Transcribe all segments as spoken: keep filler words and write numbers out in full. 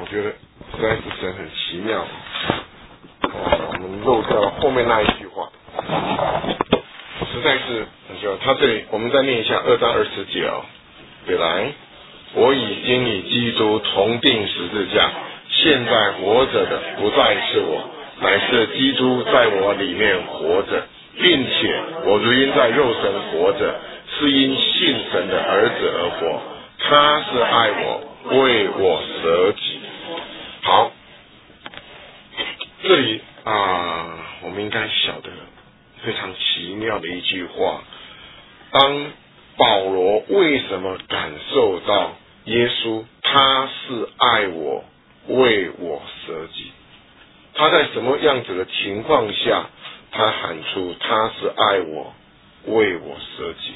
觉得实在是神很奇妙。哦，我们漏掉了后面那一句话，实在是很奇妙。他这里我们再念一下二章二十节哦。本来我已经与基督同定十字架，现在活着的不再是我，乃是基督在我里面活着，并且我如今在肉身活着，是因信神的儿子而活。他是爱我，为我舍己。好，这里啊、呃，我们应该晓得非常奇妙的一句话。当保罗为什么感受到耶稣他是爱我，为我舍己？他在什么样子的情况下，他喊出他是爱我，为我舍己？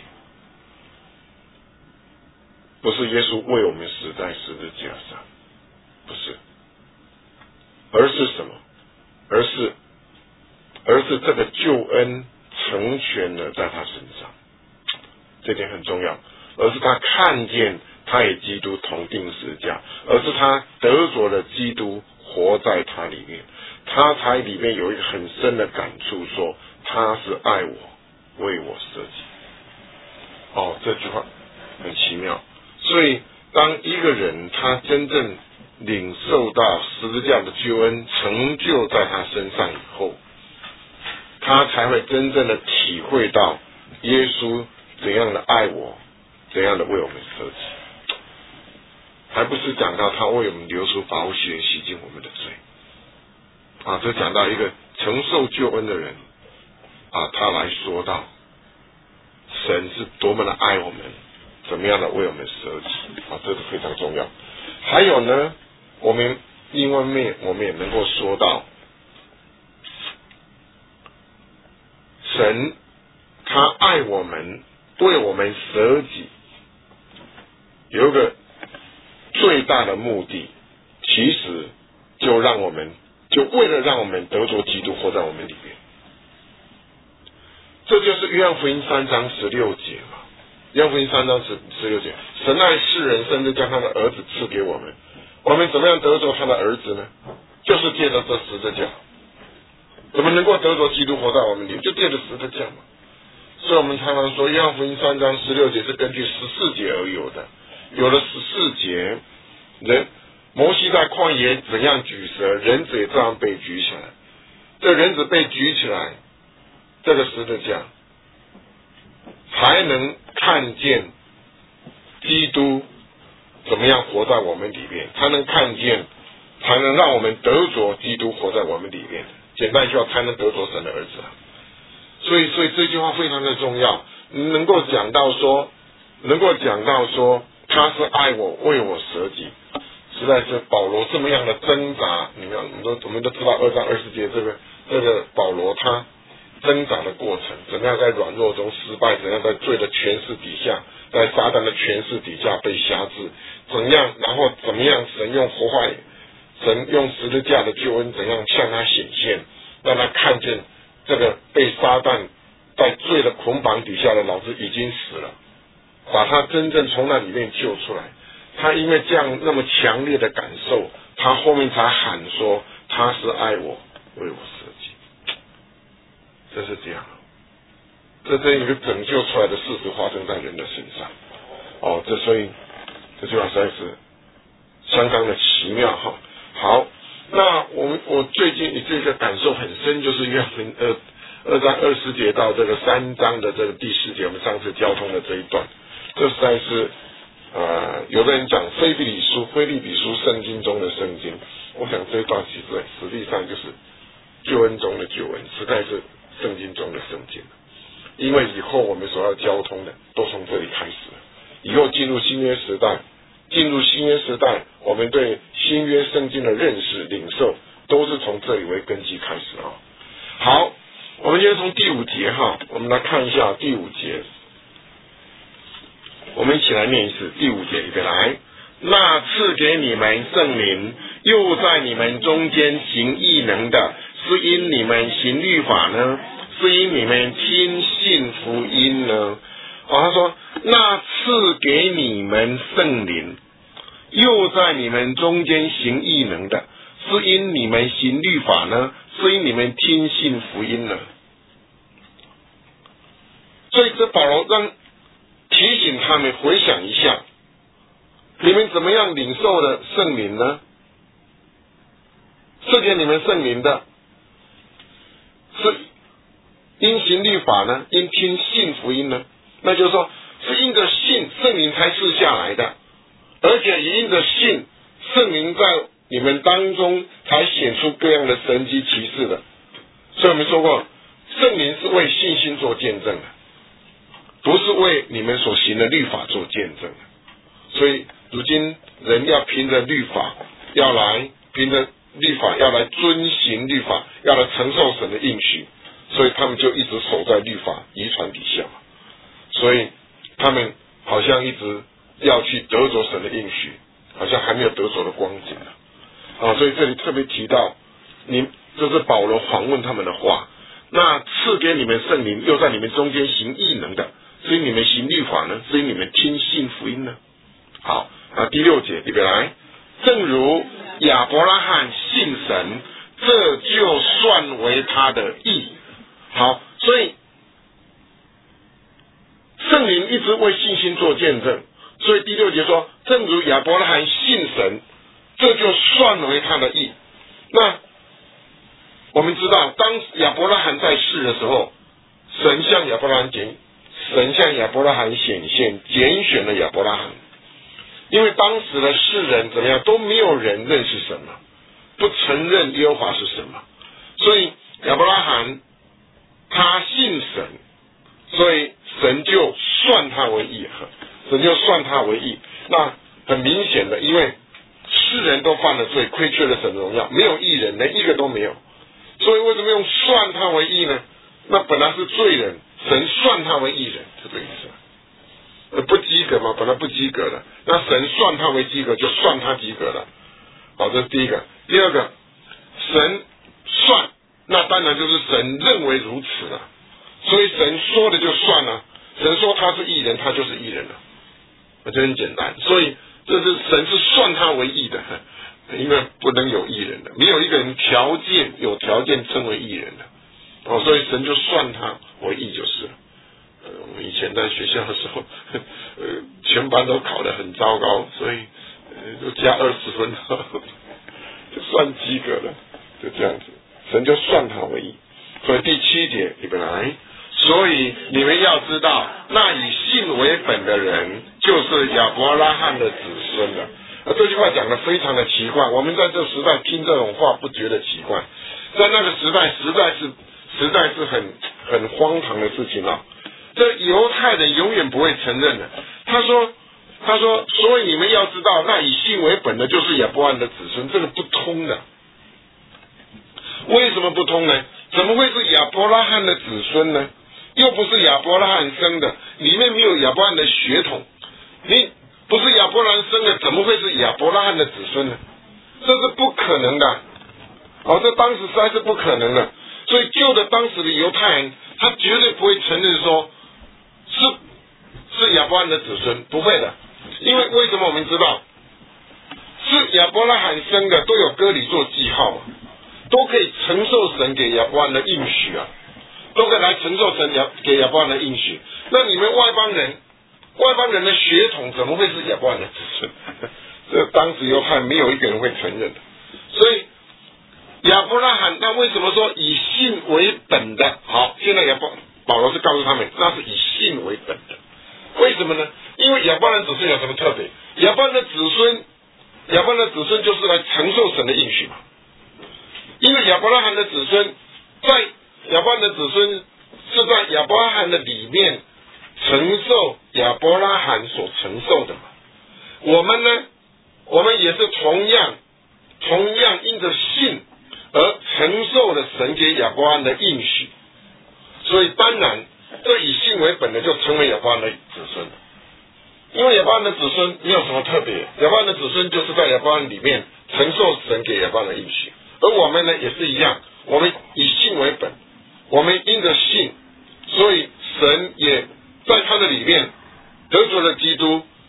不是耶稣为我们死在十字架上，不是，而是什么？而是，而是这个救恩成全了在他身上，这点很重要。而是他看见他与基督同定十字架，而是他得着了基督活在他里面，他才里面有一个很深的感触，说他是爱我，为我舍己。哦，这句话很奇妙。所以当一个人他真正领受到十字架的救恩成就在他身上以后，他才会真正的体会到耶稣怎样的爱我，怎样的为我们舍己，还不是讲到他为我们流出宝血洗净我们的罪啊，这讲到一个承受救恩的人啊，他来说到神是多么的爱我们，怎么样的为我们舍己啊，这是非常重要。还有呢，我们另外面我们也能够说到，神他爱我们，为我们舍己，有一个最大的目的，其实就让我们就为了让我们得着基督活在我们里面。这就是约翰福音三章十六节嘛。约翰福音三章十十六节，神爱世人，甚至将他的儿子赐给我们。我们怎么样得着他的儿子呢？就是借着这十字架。怎么能够得着基督活在我们里面？就借着十字架嘛。所以我们常常说，约翰福音三章十六节是根据十四节而有的。有了十四节，人摩西在旷野怎样举蛇，人子也这样被举起来。这人子被举起来，这个十字架才能看见基督怎么样活在我们里面，才能看见，才能让我们得着基督活在我们里面。简单一句话，才能得着神的儿子啊。所以，所以这句话非常的重要，能够讲到说，能够讲到说，他是爱我，为我舍己，实在是保罗这么样的挣扎。你们，你都我们都知道二章二十节这个这个保罗他挣扎的过程，怎么样在软弱中失败，怎样在罪的权势底下，在撒旦的权势底下被辖制，怎样，然后怎么样神用活化，神用十字架的救恩怎样向他显现，让他看见这个被撒旦在罪的捆绑底下的老子已经死了，把他真正从那里面救出来。他因为这样那么强烈的感受，他后面才喊说他是爱我，为我舍己。这是这样，这这一个拯救出来的事实发生在人的身上。哦，这所以这句话实在是相当的奇妙哈。好，那我们我最近这个感受很深，就是约翰福音二二章二十节到这个三章的这个第四节，我们上次交通的这一段，这实在是呃，有的人讲腓立比书，腓立比书圣经中的圣经，我想这一段其实实际上就是救恩中的救恩，实在是圣经中的圣经。因为以后我们所要交通的都从这里开始了，以后进入新约时代，进入新约时代，我们对新约圣经的认识领受都是从这里为根基开始啊。好，我们今天从第五节哈，我们来看一下第五节，我们一起来念一次第五节，预备来。那赐给你们圣灵，又在你们中间行异能的，是因你们行律法呢？是因你们听信福音呢？哦，他说那赐给你们圣灵， 又在你们中间行异能的，是因你们行律法呢，是因你们听信福音呢？所以这保罗让提醒他们回想一下，你们怎么样领受了圣灵呢？赐给你们圣灵的，是因行律法呢，因听信福音呢？那就是说，是因着信圣灵才赐下来的，而且也因着信圣灵在你们当中才显出各样的神迹奇事的。所以我们说过，圣灵是为信心做见证的，不是为你们所行的律法做见证的。所以如今人要凭着律法，要来凭着律法，要来遵行律法，要来承受神的应许，所以他们就一直守在律法遗传底下，所以他们好像一直要去得着神的应许，好像还没有得着的光景啊。所以这里特别提到，你这是保罗访问他们的话，那赐给你们圣灵，又在你们中间行异能的，所以你们行律法呢，所以你们听信福音呢。好，那第六节里边来，正如亚伯拉罕信神，这就算为他的义。好，所以圣灵一直为信心做见证，所以第六节说，正如亚伯拉罕信神，这就算为他的义。那我们知道，当亚伯拉罕在世的时候，神向亚伯拉罕显，神向亚伯拉罕显现，拣选了亚伯拉罕。因为当时的世人怎么样，都没有人认识神嘛，不承认耶和华是神嘛，所以亚伯拉罕他信神，所以神就算他为义，神就算他为义。那很明显的，因为世人都犯了罪，亏缺了神的荣耀，没有义人，连一个都没有，所以为什么用算他为义呢？那本来是罪人，神算他为义人，是这个意思。不及格嘛，本来不及格的，那神算他为及格，就算他及格了。好，这是第一个。第二个，神算，那当然就是神认为如此了，所以神说的就算了。神说他是义人，他就是义人了，那就很简单。所以这是神是算他为义的，因为不能有义人的，没有一个人条件有条件称为义人的，哦，所以神就算他为义就是了。呃，我们以前在学校的时候，呃，全班都考得很糟糕，所以呃，就加二十分，呵呵就算及格了，就这样子，神就算他为义。所以第七节里边来，所以你们要知道，那以信为本的人，就是亚伯拉罕的子孙了。啊，这句话讲得非常的奇怪，我们在这时代听这种话不觉得奇怪，在那个时代实在是实在是很很荒唐的事情啊。这犹太人永远不会承认的。他说，他说，所以你们要知道，那以信为本的，就是亚伯拉罕的子孙，这个不通的。为什么不通呢？怎么会是亚伯拉罕的子孙呢？又不是亚伯拉罕生的，里面没有亚伯拉罕的血统。你不是亚伯拉罕生的，怎么会是亚伯拉罕的子孙呢？这是不可能的。哦，这当时实在是不可能的。所以，就的当时的犹太人，他绝对不会承认说。是是亚伯拉罕的子孙，不会的，因为为什么我们知道是亚伯拉罕生的都有割礼做记号，都可以承受神给亚伯拉罕的应许啊，都可以来承受神亚给亚伯拉罕的应许。那你们外邦人，外邦人的血统怎么会是亚伯拉罕的子孙？这当时犹太没有一个人会承认的。所以亚伯拉罕，那为什么说以信为本的？好，现在亚伯。保罗是告诉他们，那是以信为本的。为什么呢？因为亚伯拉罕子孙有什么特别？亚伯拉罕的子孙，亚伯拉罕的子孙就是来承受神的应许嘛。因为亚伯拉罕的子孙，在亚伯拉罕的子孙是在亚伯拉罕的里面承受亚伯拉罕所承受的嘛。我们呢，我们也是同样，同样因着信而承受了神给亚伯拉罕的应许。所以当然，这以信为本的就成为亚伯拉罕的子孙，因为亚伯拉罕的子孙没有什么特别，亚伯拉罕的子孙就是在亚伯拉罕里面承受神给亚伯拉罕的应许，而我们呢也是一样，我们以信为本，我们因着信，所以神也在他的里面得着了基督，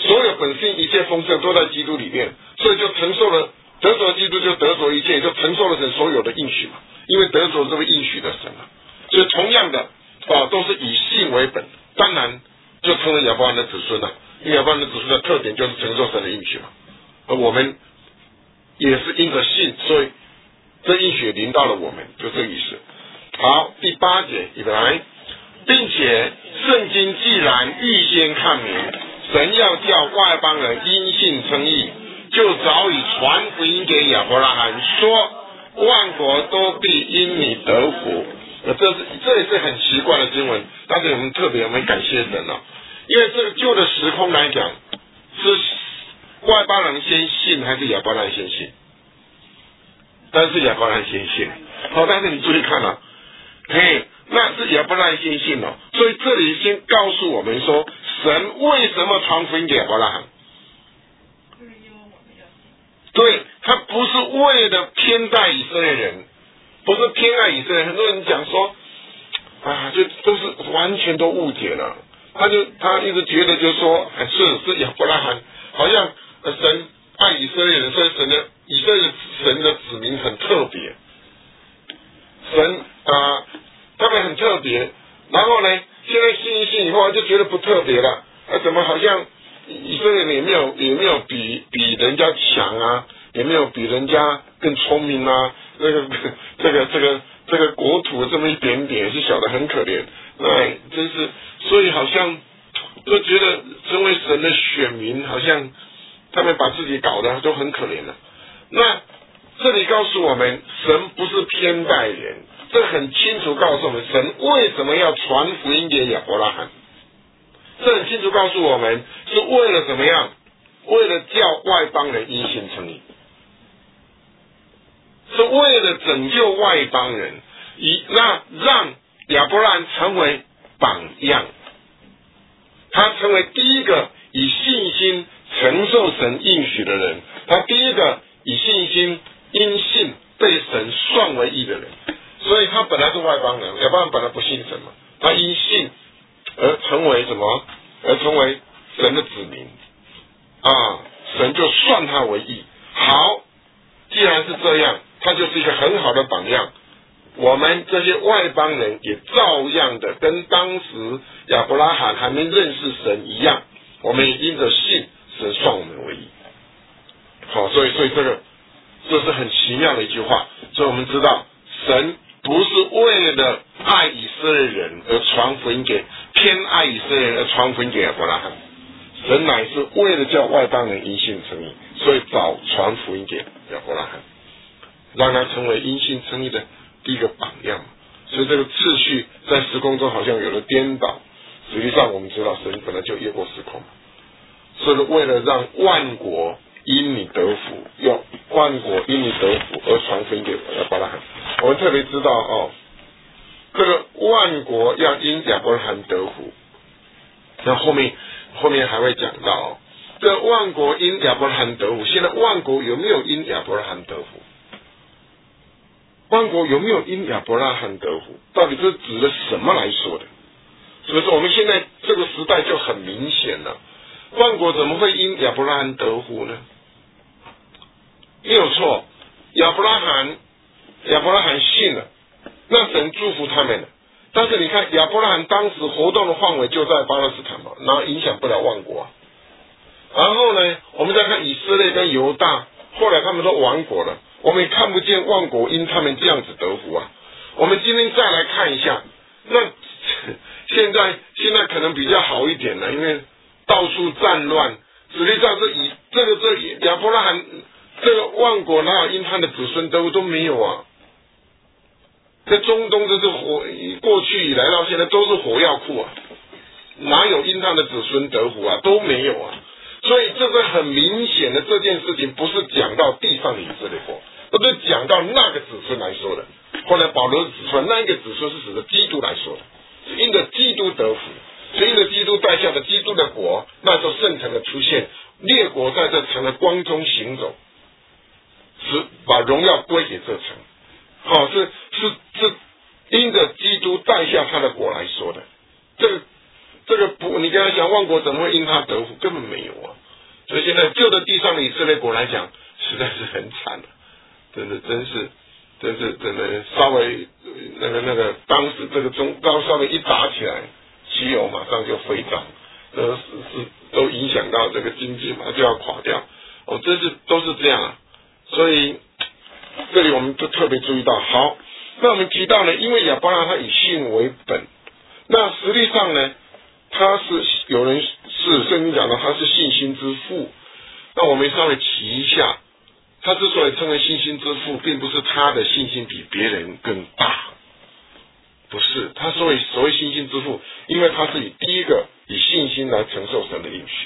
所有本性一切丰盛都在基督里面，所以就承受了得着基督就得着一切，就承受了神所有的应许嘛，因为得着这位应许的神啊，所以同样的啊都是以信为本，当然就成为亚伯拉罕的子孙了，因为亚伯拉罕的子孙的特点就是承受神的应许嘛，而我们也是因着信，所以这应许临到了我们，就这个意思。好，第八节预备来，并且圣经既然预先看明，神要叫外邦人因信称义，就早已传福音给亚伯拉罕，说万国都必因你得福。那这是这也是很奇怪的经文，但是我们特别我们感谢神了、啊，因为这个旧的时空来讲，是外邦人先信还是亚伯拉罕先信？但是亚伯拉罕先信。好，但是你注意看啊，嘿，那是亚伯拉罕先信了，所以这里先告诉我们说，神为什么传福音给亚伯拉罕？对，他不是为了偏待以色列人，不是偏爱以色列人。很多人讲说，啊，就都是完全都误解了。他就他一直觉得就是说，是是亚伯拉罕，好像神爱以色列人，所以神的以色列神的子民很特别，神啊，他们很特别。然后呢，现在信一信以后就觉得不特别了，啊，怎么好像以色列人也没有也没有比比人家强啊，也没有比人家更聪明啊，这个这个这个这个国土这么一点点，是小的很可怜，那真是，所以好像都觉得成为神的选民，好像他们把自己搞得都很可怜了。那这里告诉我们，神不是偏待人，这很清楚告诉我们，神为什么要传福音给亚伯拉罕。这很清楚告诉我们，是为了怎么样？为了叫外邦人因信称义，是为了拯救外邦人，以那让亚伯拉罕成为榜样，他成为第一个以信心承受神应许的人，他第一个以信心因信被神算为义的人。所以他本来是外邦人，亚伯拉罕本来不信神嘛，他因信而成为什么？而成为神的子民啊！神就算他为义。好，既然是这样，他就是一个很好的榜样。我们这些外邦人也照样的跟当时亚伯拉罕还没认识神一样，我们也因着信，神算我们为义。好，所以所以这个这是很奇妙的一句话。所以我们知道，神不是为了爱以色列人而传福音给偏爱以色列人而传福音给亚伯拉罕，神乃是为了叫外邦人因信称义，所以早传福音给亚伯拉罕，让他成为因信称义的第一个榜样。所以这个次序在时空中好像有了颠倒，实际上我们知道神本来就越过时空，所以为了让万国因你得福，用万国因你得福而传福音给亚伯拉罕。我们特别知道哦，这个万国要因亚伯拉罕得福，那后面后面还会讲到、哦，这万国因亚伯拉罕得福。现在万国有没有因亚伯拉罕得福？万国有没有因亚伯拉罕得福？到底是指的什么来说的？所以说我们现在这个时代就很明显了，万国怎么会因亚伯拉罕得福呢？没有错，亚伯拉罕亚伯拉罕信了，那神祝福他们了。但是你看亚伯拉罕当时活动的范围就在巴勒斯坦嘛，然后影响不了万国啊。然后呢，我们再看以色列跟犹大，后来他们都亡国了，我们也看不见万国因他们这样子得福啊。我们今天再来看一下，那现在现在可能比较好一点了，因为到处战乱，实际上是以这个这亚伯拉罕这个万国哪有因他的子孙得福都没有啊。在中东这是火，过去以来到现在都是火药库啊，哪有因他的子孙得福啊？都没有啊。所以这是很明显的，这件事情不是讲到地上的以色列国，而是讲到那个子孙来说的。后来保罗指出，那一个子孙是指的基督来说的，是因着基督得福，所以因着基督带下的基督的国，那时候圣城的出现，列国在这城的光中行走，是把荣耀归给这城。好、哦，是是是因着基督带下他的国来说的。这个这个不，你跟他讲万国怎么会因他得福？根本没有啊。 所以现在旧的地上的以色列国来讲，实在是很惨了，真的真是真是真的稍微那个那个当时这个中高稍微一打起来，汽油马上就飞涨，呃是是都影响到这个经济嘛就要垮掉，哦，这是都是这样啊，所以这里我们就特别注意到，好，那我们提到呢，因为亚伯拉罕他以信为本，那实际上呢，他是有人是圣经讲的他是信心之父，那我们稍微提一下，他之所以称为信心之父，并不是他的信心比别人更大，不是，他所谓所谓信心之父，因为他是以第一个以信心来承受神的应许，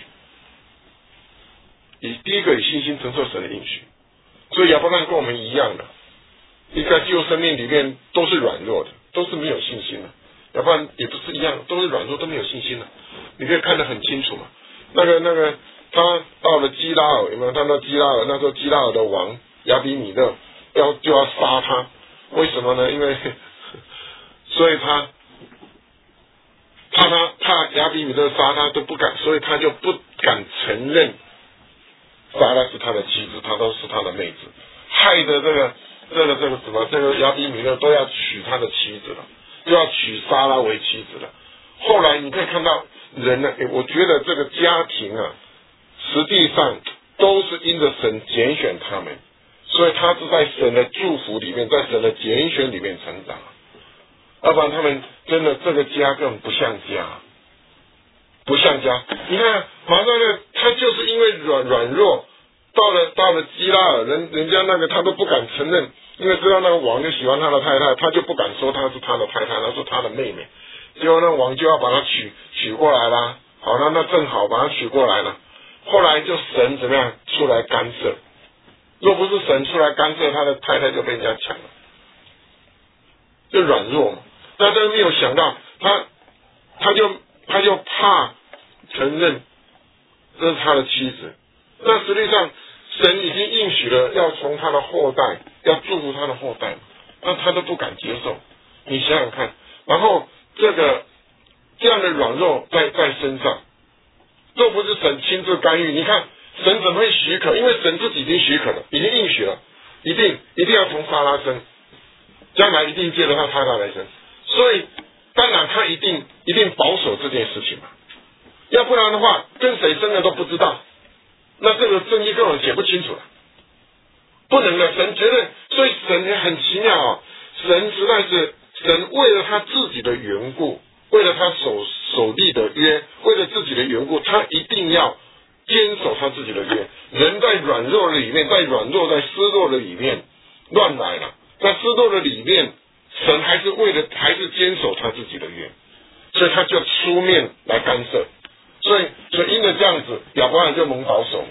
以第一个以信心承受神的应许，所以亚伯拉罕跟我们一样的，一个旧生命里面都是软弱的，都是没有信心的，要不然也不是一样，都是软弱，都没有信心的，你可以看得很清楚嘛。那个那个，他到了基拉尔，有没有看到基拉尔？那时候基拉尔的王亚比米勒要就要杀他，为什么呢？因为所以他怕他怕亚比米勒杀他都不敢，所以他就不敢承认撒拉是他的妻子，他都是他的妹子，害得这个这个这个什么这个亚比米勒都要娶他的妻子了，就要娶撒拉为妻子了。后来你可以看到人呢，我觉得这个家庭啊，实际上都是因着神拣选他们，所以他是在神的祝福里面，在神的拣选里面成长，要不然他们真的这个家根本不像家，不像家。你看马上呢，他就是因为软软弱，到了到了基拉尔，人人家那个他都不敢承认，因为知道那个王就喜欢他的太太，他就不敢说他是他的太太，他说他的妹妹。结果那王就要把他娶娶过来啦，好，那那正好把他娶过来了。后来就神怎么样出来干涉？若不是神出来干涉，他的太太就被人家抢了，就软弱嘛。大家没有想到，他他就他就怕承认这是他的妻子。那实际上神已经应许了，要从他的后代，要祝福他的后代，那他都不敢接受。你想想看，然后这个这样的软弱在在身上，若不是神亲自干预，你看神怎么会许可？因为神自己已经许可了，已经应许了，一定一定要从撒拉生，将来一定借着他太太来生，所以当然他一定一定保守这件事情嘛，要不然的话跟谁生的都不知道，那这个圣经根本写不清楚了，不能的，神绝对，所以神很奇妙啊、哦，神实在是神为了他自己的缘故，为了他所所立的约，为了自己的缘故，他一定要坚守他自己的约。人在软弱的里面，在软弱在失落的里面乱来了，在失落的里面，神还是为了还是坚守他自己的约，所以他就出面来干涉。所以所以因为这样子，亚伯拉罕就蒙保守嘛。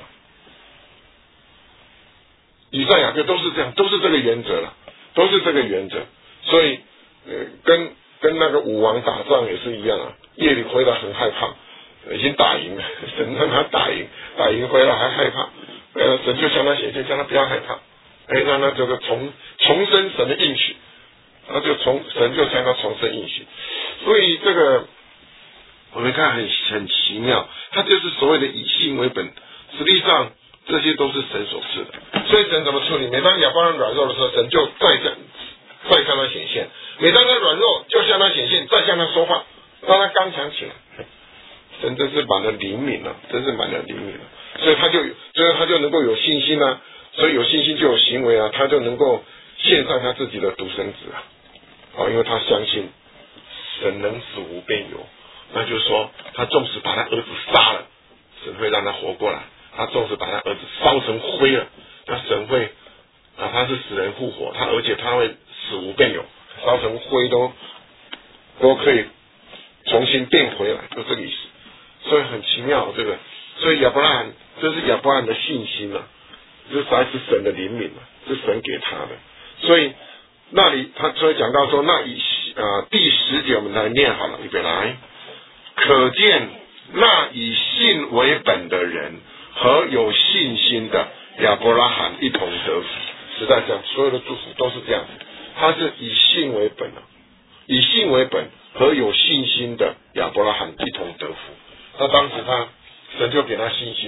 以赛亚各都是这样，都是这个原则了，都是这个原则。所以呃跟跟那个武王打仗也是一样啊，夜里回来很害怕，已经打赢了，神让他打赢，打赢回来还害怕，呃神就向他显现，叫他不要害怕，哎让他这个重重生神的应许，他就重神就向他重生应许。所以这个我们看很很奇妙，他就是所谓的以信为本，实际上这些都是神所赐的。所以神怎么处理？每当亚伯拉罕软弱的时候，神就再向再向他显现；每当他软弱，就向他显现，再向他说话，让他刚强起来。神真是满了灵敏了，真是满了灵敏了。所以他就所以他就能够有信心啊，所以有信心就有行为啊，他就能够献上他自己的独生子啊，哦，因为他相信神能使无变有。那就是说，他纵使把他儿子杀了，神会让他活过来；他纵使把他儿子烧成灰了，那神会啊，他是使人复活，他而且他会使无变有，烧成灰都都可以重新变回来，就这个意思。所以很奇妙，这个，所以亚伯拉罕这是亚伯拉罕的信心啊，这实在是神的灵敏啊，是神给他的。所以那里他所以讲到说，那以啊、呃、第十节我们来念好了，预备来。可见那以信为本的人和有信心的亚伯拉罕一同得福。实在上所有的祝福都是这样子，他是以信为本啊，以信为本和有信心的亚伯拉罕一同得福。那当时他神就给他信心，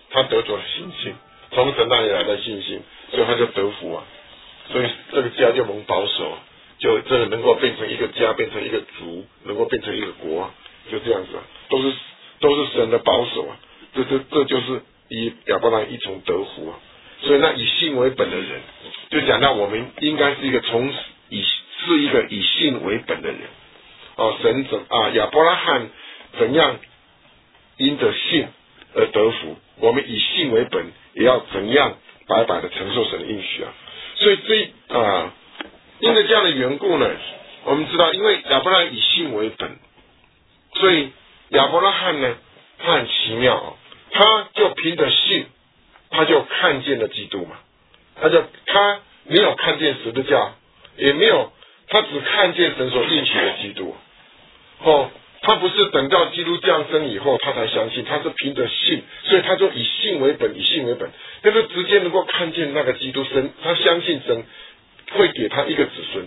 他得着了信心，从神那里来的信心，所以他就得福啊，所以这个家就蒙保守啊，就真的能够变成一个家，变成一个族，能够变成一个国啊，就这样子啊，都是都是神的保守啊，这这这就是以亚伯拉罕一同得福啊。所以那以信为本的人，就讲到我们应该是一个从以是一个以信为本的人哦。神怎啊亚伯拉罕怎样因着信而得福，我们以信为本，也要怎样白白的承受神的应许啊。所以这啊因着这样的缘故呢，我们知道，因为亚伯拉罕以信为本，所以亚伯拉罕呢，他很奇妙哦，他就凭着信。他就看见了基督嘛，他就他没有看见十字架，也没有，他只看见神所应许的基督。哦，他不是等到基督降生以后他才相信，他是凭着信，所以他就以信为本，以信为本，他就直接能够看见那个基督，神他相信神会给他一个子孙，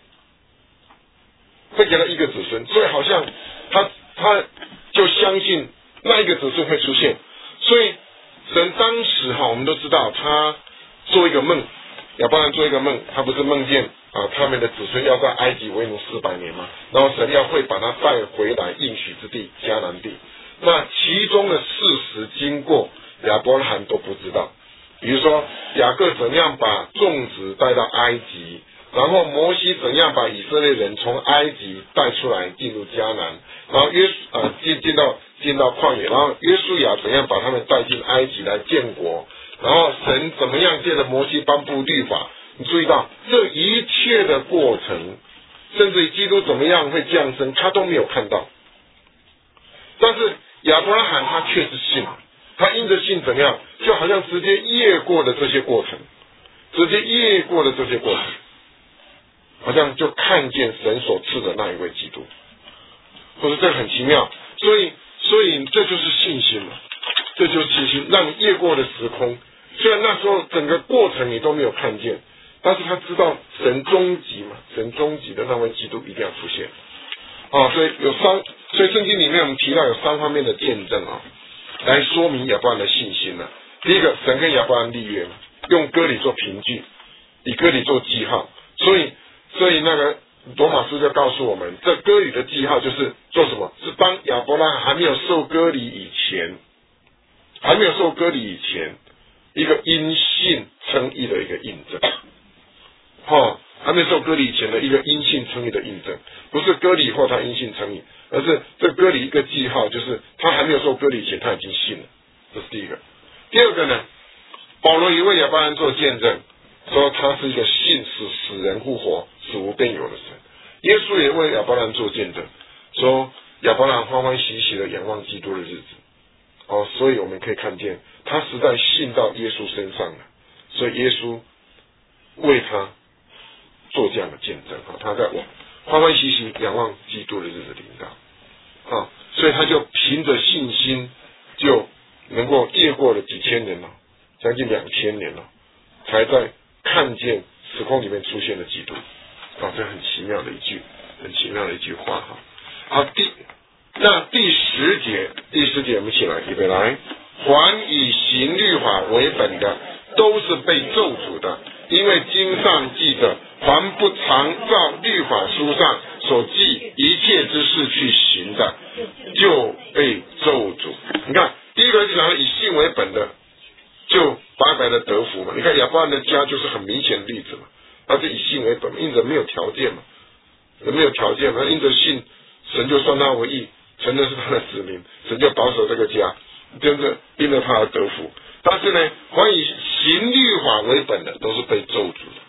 会给他一个子孙，所以好像他他就相信那一个子孙会出现，所以。神当时哈，我们都知道他做一个梦，亚伯拉罕做一个梦，他不是梦见啊，他们的子孙要在埃及为奴四百年嘛，然后神要会把他带回来应许之地迦南地。那其中的事实经过，亚伯拉罕都不知道。比如说雅各怎样把众子带到埃及，然后摩西怎样把以色列人从埃及带出来进入迦南，然后约呃进进到进到旷野，然后约书亚怎样把他们带进埃及来建国，然后神怎么样借着摩西颁布律法，你注意到这一切的过程，甚至于基督怎么样会降生，他都没有看到。但是亚伯拉罕他却是信，他因着信怎样，就好像直接越过了这些过程，直接越过了这些过程，好像就看见神所赐的那一位基督，或者这很奇妙，所以所以这就是信心嘛，这就是信心，让你越过了时空。虽然那时候整个过程你都没有看见，但是他知道神终极嘛，神终极的那位基督一定要出现啊，所以有三，所以圣经里面我们提到有三方面的见证啊，来说明亚伯拉罕的信心呢、啊。第一个，神跟亚伯拉罕立约嘛，用割礼做凭据，以割礼做记号，所以所以那个罗马书就告诉我们，这割礼的记号就是做什么？是当亚伯拉罕还没有受割礼以前，还没有受割礼以前，一个因信称义的一个印证。哦，还没受割礼以前的一个因信称义的印证，不是割礼以后他因信称义，而是这割礼一个记号，就是他还没有受割礼以前他已经信了，这是第一个。第二个呢，保罗也为亚伯拉罕做见证，说他是一个信使使人复活、使无变有的神。耶稣也为亚伯拉罕做见证，说亚伯拉罕欢欢喜喜的仰望基督的日子。哦，所以我们可以看见他实在信到耶稣身上了，所以耶稣为他做这样的见证啊，他在我欢欢喜喜仰望基督的日子临到啊，所以他就凭着信心就能够越过了几千年了，将近两千年了，才在看见时空里面出现了基督啊，这很奇妙的一句，很奇妙的一句话哈。好，第那第十节，第十节我们起来预备来，凡以行律法为本的，都是被咒诅的，因为经上记着，凡不常照律法书上所记一切之事去行的，就被咒诅。你看，第一个是讲以信为本的，就白白的得福嘛。你看亚伯拉罕的家就是很明显的例子嘛，他是以信为本，因着没有条件嘛，没有条件嘛，因着信，神就算他为义，承认是他的子民，神就保守这个家，真的因着他而得福。但是呢，凡以行律法为本的，都是被咒诅的。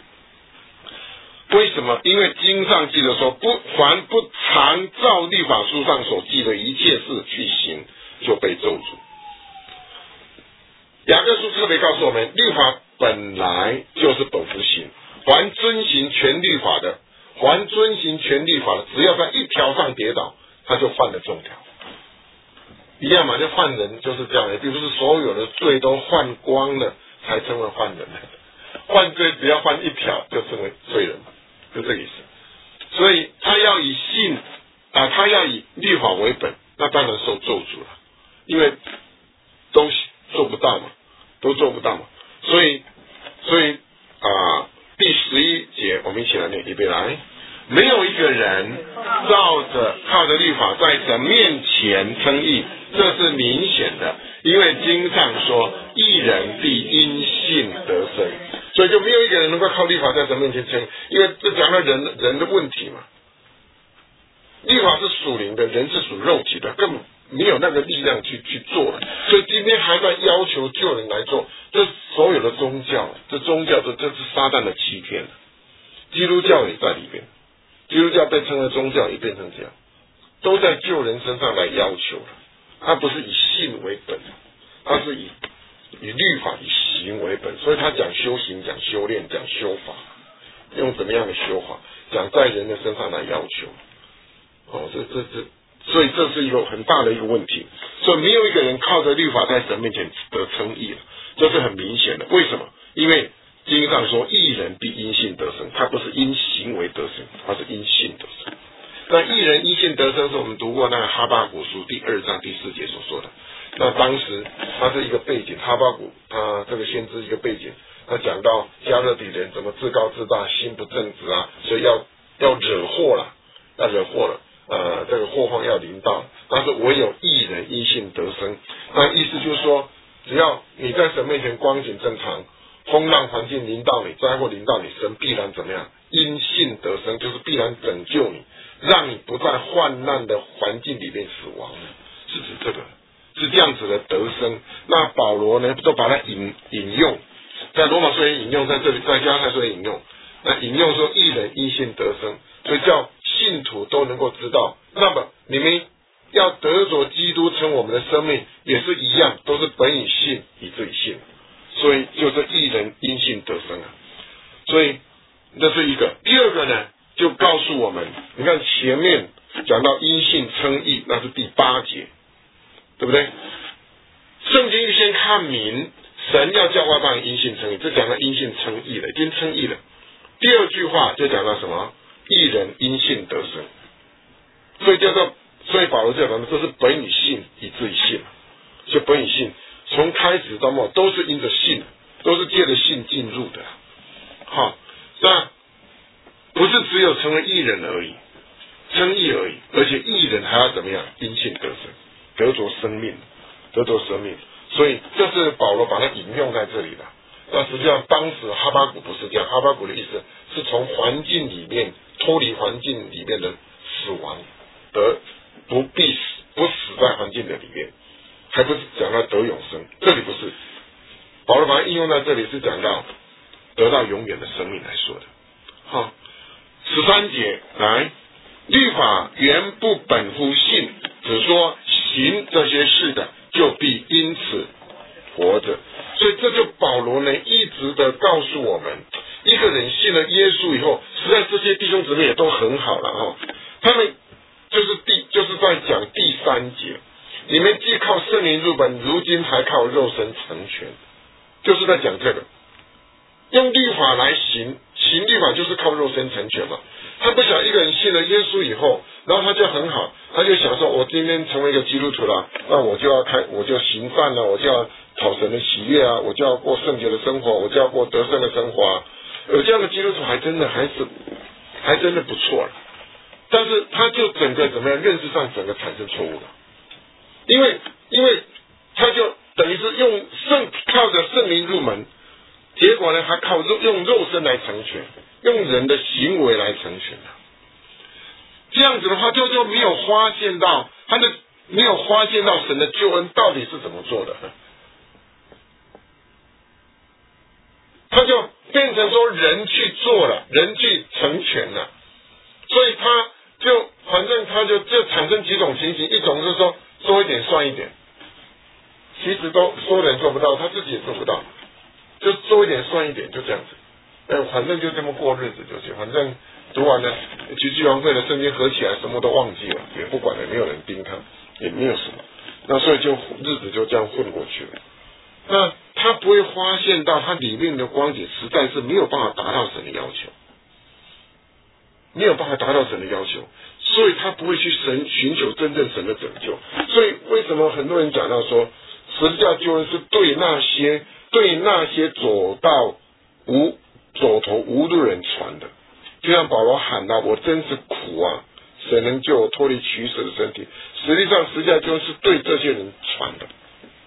为什么？因为经上记得说，不凡不常照律法书上所记的一切事去行，就被咒诅。雅各书特别告诉我们，律法本来就是本乎行，凡遵行全律法的，凡遵行全律法的，只要在一条上跌倒，他就犯了众条。一样嘛，就犯人就是这样的，并不是所有的罪都犯光了才称为犯人的，犯罪只要犯一条就称为罪人，就这个意思。所以他要以信啊，他要以律法为本，那当然受咒诅了，因为都做不到嘛，都做不到嘛。所以，所以啊、呃，第十一节我们一起来念，预备来。没有一个人照着靠着律法在神面前称义，这是明显的，因为经上说义人必因信得生，所以就没有一个人能够靠律法在神面前称义，因为这讲到人人的问题嘛。律法是属灵的，人是属肉体的，根本没有那个力量去去做了，所以今天还在要求救人来做，这所有的宗教，这宗教这这是撒旦的欺骗，基督教也在里边。基督教被称为宗教也变成这样，都在救人身上来要求了，它不是以信为本，它是以以律法以行为本，所以他讲修行，讲修炼，讲修法，用怎么样的修法，讲在人的身上来要求。哦，这这这，所以这是一个很大的一个问题，所以没有一个人靠着律法在神面前得称义了，这是很明显的。为什么？因为经上说义人必因信得生，他不是因行为得生，他是因信得生。那义人因信得生是我们读过那个哈巴谷书第二章第四节所说的。那当时他是一个背景，哈巴谷他这个先知一个背景，他讲到加勒底人怎么自高自大，心不正直啊，所以要要惹祸了，要惹祸了，呃，这个祸患要临到。但是唯有义人因信得生，那意思就是说，只要你在神面前光景正常。风浪环境临到你，灾祸临到你，神必然怎么样？因信得生，就是必然拯救你，让你不在患难的环境里面死亡，是指这个，是这样子的得生。那保罗呢，都把它引引用，在罗马书也引用，在这里在加拉太书也引用。那引用说义人因信得生，所以叫信徒都能够知道。那么你们要得着基督成我们的生命，也是一样，都是本以信以至于信。所以就是义人因信得生啊，所以这是一个。第二个呢，就告诉我们，你看前面讲到因信称义，那是第八节，对不对？圣经预先看明，神要叫外邦人因信称义，这讲到因信称义了，已经称义了。第二句话就讲到什么？义人因信得生，所以叫做，所以保罗就讲，这是本以信以至于信，就本以信。从开始到末都是因着信，都是借着信进入的。好，那不是只有成为义人而已，称义而已，而且义人还要怎么样？因信得生，得着生命，得着生命。所以这是保罗把它引用在这里的。那实际上当时哈巴谷不是这样，哈巴谷的意思是从环境里面脱离环境里面的死亡，得不必死，不死在环境的里面。还不是讲到得永生，这里不是，保罗把它应用在这里是讲到得到永远的生命来说的。好，十三节来，律法原不本乎信，只说行这些事的就必因此活着。所以这就保罗呢一直的告诉我们，一个人信了耶稣以后，实在这些弟兄姊妹也都很好了哈，他们就是第就是在讲第三节。你们既靠圣灵入本，如今还靠肉身成全，就是在讲这个，用律法来行，行律法就是靠肉身成全嘛。他不想一个人信了耶稣以后，然后他就很好，他就想说，我今天成为一个基督徒了，那我就要开，我就行善了，我就要讨神的喜悦啊，我就要过圣洁的生活，我就要过得胜的生活啊。有这样的基督徒还真的还是还真的不错了，但是他就整个怎么样，认识上整个产生错误了。因为，因为他就等于是用圣靠着圣灵入门，结果呢，还靠肉用肉身来成全，用人的行为来成全的。这样子的话，就就没有发现到他的没有发现到神的救恩到底是怎么做的，他就变成说人去做了，人去成全了，所以他就反正他就就产生几种情形，一种是说。说一点算一点，其实都说人做不到，他自己也做不到，就做一点算一点，就这样子。呃，反正就这么过日子就行，反正读完了去聚完会的圣经合起来，什么都忘记了，也不管了，没有人盯他，也没有什么，那所以就日子就这样混过去了。那他不会发现到他里面的光景实在是没有办法达到神的要求，没有办法达到神的要求。所以他不会去神寻求真正神的拯救。所以为什么很多人讲到说十字架救恩是对那些对那些走到无走投无路人传的，就像保罗喊道：“我真是苦啊！谁能救我脱离取死的身体？”实际上，十字架救恩是对这些人传的。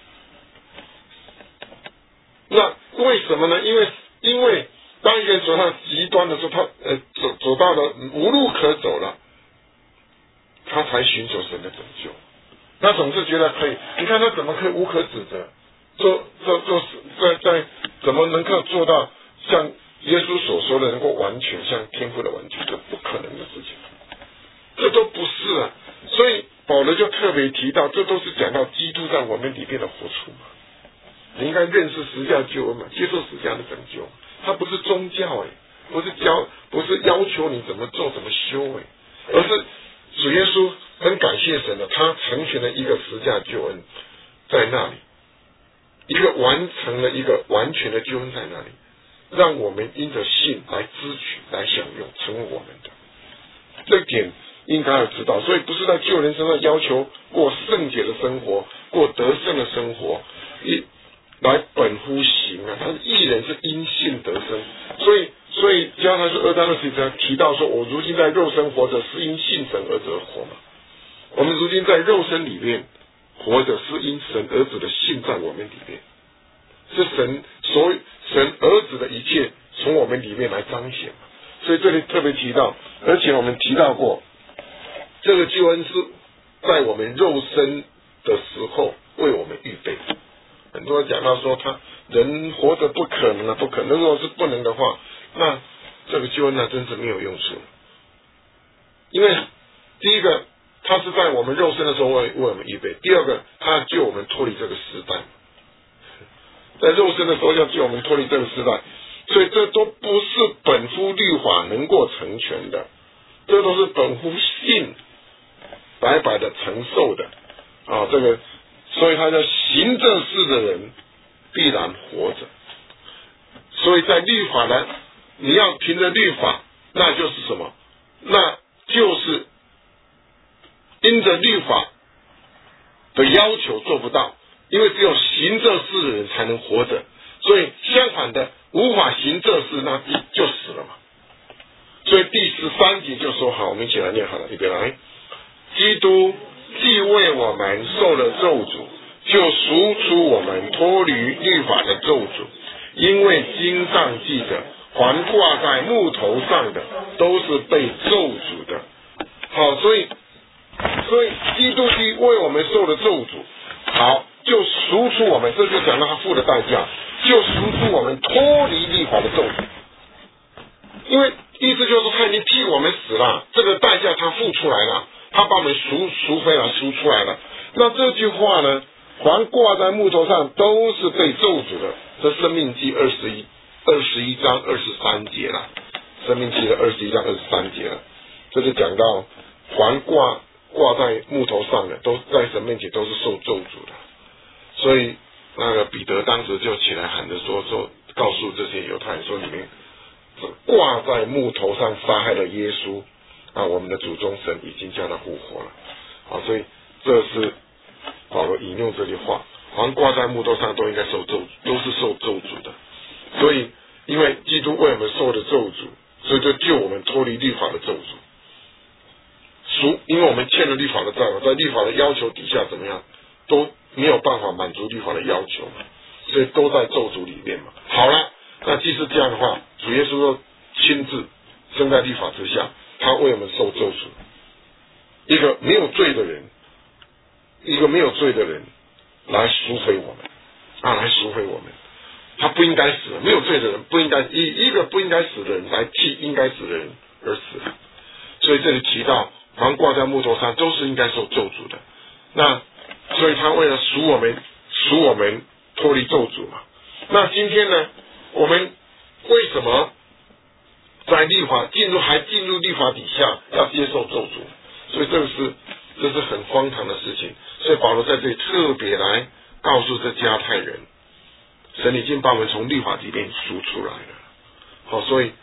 那为什么呢？因为因为当一个人走到极端的时候，他呃走走到了无路可走了，他才寻求神的拯救。他总是觉得可以，你看他怎么可以无可指责？做做做在在怎么能够做到像耶稣所说的能够完全像天父的完全？这不可能的事情，这都不是啊。所以保罗就特别提到，这都是讲到基督在我们里面的活出嘛。你应该认识十字架救恩嘛，接受十字架的拯救。它不是宗教哎，不是教，不是要求你怎么做怎么修哎，而是主耶稣很感谢神的，他成全了一个十字架救恩在那里，一个完成了一个完全的救恩在那里，让我们因着信来支取来享用，成为我们的。这点应该要知道，所以不是在救人身上要求过圣洁的生活，过得胜的生活，一来本乎行啊，他是义人是因信得生，所以所以加拉太书二章二十节提到说，我如今在肉身活着，是因信神儿子而活嘛。我们如今在肉身里面活着，是因神儿子的信在我们里面，是神所神儿子的一切从我们里面来彰显嘛。所以这里特别提到，而且我们提到过，这个救恩是在我们肉身的时候为我们预备。很多人讲到说，他人活着不可能啊，不可能。如果是不能的话，那这个救恩呢，真是没有用处。因为第一个，他是在我们肉身的时候为为我们预备；第二个，他要救我们脱离这个时代，在肉身的时候要救我们脱离这个时代，所以这都不是本乎律法能够成全的，这都是本乎信白白的承受的啊，这个。所以他叫行这事的人必然活着。所以在律法呢，你要凭着律法，那就是什么？那就是因着律法的要求做不到，因为只有行这事的人才能活着。所以相反的，无法行这事，那就死了嘛。所以第十三节就说，好，我们一起来念好了，预备来。基督既为我们受了咒诅，就赎出我们脱离律法的咒诅，因为经上记着，凡挂在木头上的，都是被咒诅的。好，所以所以基督既为我们受了咒诅，好，就赎出我们，这就讲到他付的代价，就赎出我们脱离律法的咒诅。因为意思就是说，他已经替我们死了，这个代价他付出来了。他把我们赎赎回来，赎出来了。那这句话呢，凡挂在木头上都是被咒诅的。这《申命记》二十一二十一章二十三节了，《申命记》的二十一章二十三节了。这就讲到，凡挂挂在木头上的，都在神面前都是受咒诅的。所以那个彼得当时就起来喊着说，说告诉这些犹太人说，你们挂在木头上杀害了耶稣。啊，我们的祖宗神已经将他复活了，啊，所以这是保罗引用这句话，凡挂在木头上都应该受咒，都是受咒诅的。所以，因为基督为我们受的咒诅，所以就救我们脱离律法的咒诅。赎，因为我们欠了律法的债嘛，在律法的要求底下怎么样，都没有办法满足律法的要求嘛，所以都在咒诅里面嘛。好了，那既是这样的话，主耶稣就亲自生在律法之下。他为我们受咒诅，一个没有罪的人，一个没有罪的人来赎回我们，啊，来赎回我们。他不应该死，没有罪的人不应该以一个不应该死的人来替应该死的人而死。所以这里提到，凡挂在木头上都是应该受咒诅的。那所以他为了赎我们，赎我们脱离咒诅嘛。那今天呢，我们为什么？在律法进入还进入律法底下要接受咒诅，所以这个是这是很荒唐的事情。所以保罗在这里特别来告诉这加太人，神已经把我们从律法里面赎出来了。好，所以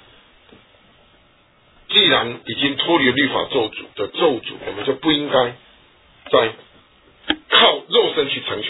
既然已经脱离律法咒诅的咒诅，我们就不应该再靠肉身去成全了。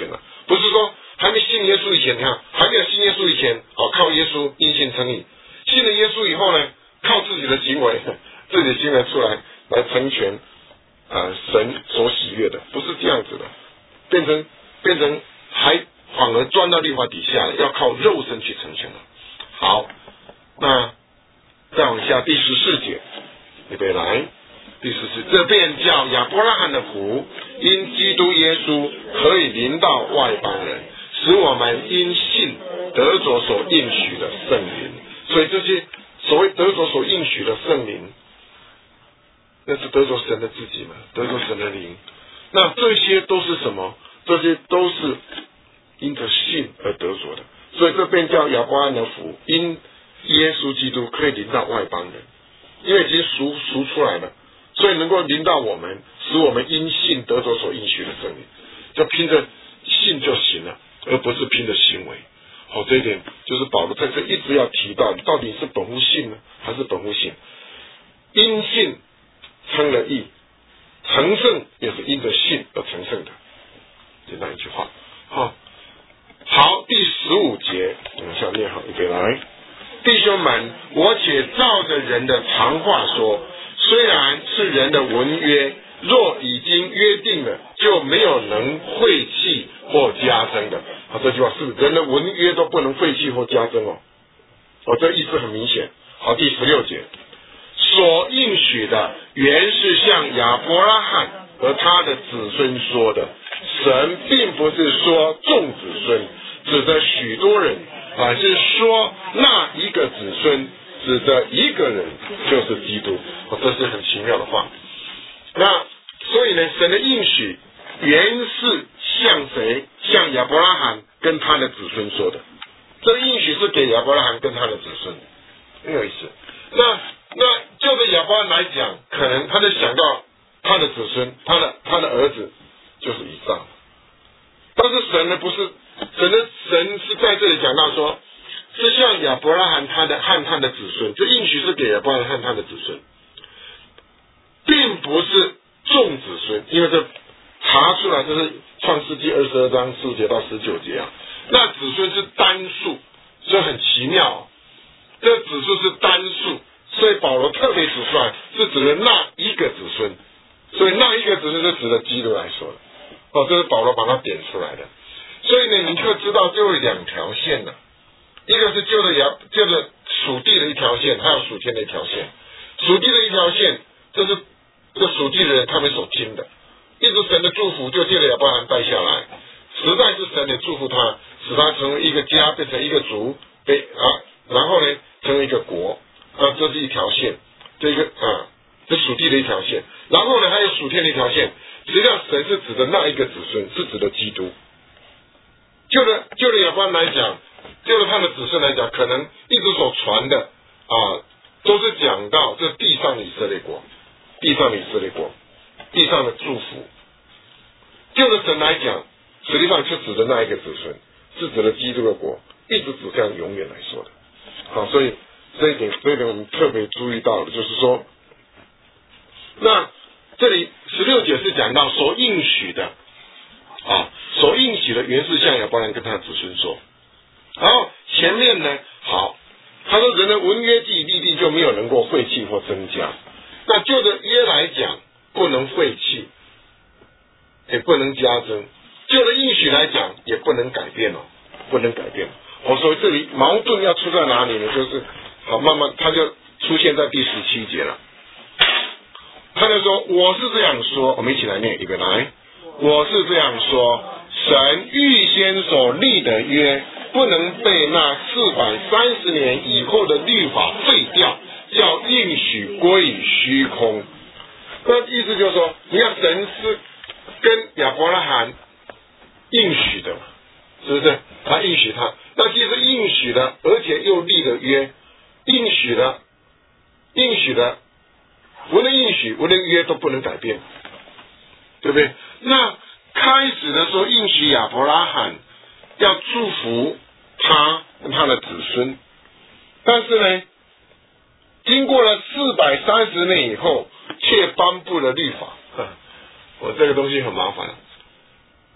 不是说还没信耶稣以前，你看还没有信耶稣以前，哦，靠耶稣因信称义；信了耶稣以后呢，靠自己的行为，自己的行为出来来成全啊、呃、神所喜悦的，不是这样子的，变成变成还反而钻到律法底下了，要靠肉身去成全了。好，那再往下第十四节，预备来。第十四，这便叫亚伯拉罕的福，因基督耶稣可以临到外邦人，使我们因信得着所应许的圣灵。所以这些所谓得着所应许的圣灵，那是得着神的自己嘛，得着神的灵。那这些都是什么？这些都是因着信而得着的。所以这便叫亚伯拉罕的福，因耶稣基督可以临到外邦人，因为已经赎赎出来了。所以能够临到我们，使我们因信得着所应许的圣灵，就凭着信就行了，而不是凭着行为。好，这一点就是保罗在这一直要提到，到底是本乎信呢，还是本乎信？因信称了义，成圣也是因着信而成圣的。简单一句话。好，好，第十五节，我们先念好，预备来。弟兄们，我且照着人的常话说，虽然是人的文约，若已经约定了，就没有能废弃或加增的。好，这句话是人的文约都不能废弃或加增哦。哦，这意思很明显。好，第十六节，所应许的原是向亚伯拉罕和他的子孙说的。神并不是说众子孙，指的许多人，而是说那一个子孙，指的一个人，就是基督。哦，这是很奇妙的话。那所以呢，神的应许原是向谁？向亚伯拉罕跟他的子孙说的。这个应许是给亚伯拉罕跟他的子孙，很有意思。那那就对亚伯拉罕来讲，可能他就想到他的子孙，他的他的儿子就是以撒。但是神呢，不是神的神是在这里讲到说，是向亚伯拉罕他的和他的子孙，这应许是给亚伯拉罕和他的子孙，并不是众子孙，因为这查出来这是创世纪二十二章十五节到十九节啊，那子孙是单数，所以很奇妙、哦，这子孙是单数，所以保罗特别指出来是指的那一个子孙，所以那一个子孙是指的基督来说的。哦，这是保罗把它点出来的。所以呢，你就知道就有两条线了，一个是旧的亚，旧的属地的一条线，还有属天的一条线。属地的一条线，这是这属地的人他们所听的，一直神的祝福就借着亚伯拉罕带下来，实在是神的祝福他，使他成为一个家，变成一个族，被啊，然后呢成为一个国，啊，这是一条线，这一个啊，这属地的一条线。然后呢还有属天的一条线。实际上，神是指的那一个子孙，是指的基督。就的就的亚伯拉罕来讲，就的他的子孙来讲，可能一直所传的啊，都是讲到这地上的以色列国，地上的以色列国，地上的祝福。就的神来讲，实际上就指的那一个子孙，是指的基督的国，一直指向永远来说的。好，所以这一点，这一点我们特别注意到的，就是说，那。这里十六节是讲到所应许的啊，所应许的原是向亚伯拉罕跟他的子孙说。然后前面呢，好，他说人的文约既立定，就没有能够废弃或增加。那就着约来讲，不能废弃，也不能加增；就着应许来讲，也不能改变哦，不能改变。我说这里矛盾要出在哪里呢？就是好，慢慢他就出现在第十七节了。他就说：“我是这样说，我们一起来念一个来。我是这样说，神预先所立的约，不能被那四百三十年以后的律法废掉，叫应许归于虚空。”那意思就是说，你看神是跟亚伯拉罕应许的嘛，是不是？他应许他，那既是应许的，而且又立了约，应许的，应许的。无论应许，无论约都不能改变，对不对？那开始的时候应许亚伯拉罕要祝福他跟他的子孙，但是呢，经过了四百三十年以后，却颁布了律法。我这个东西很麻烦，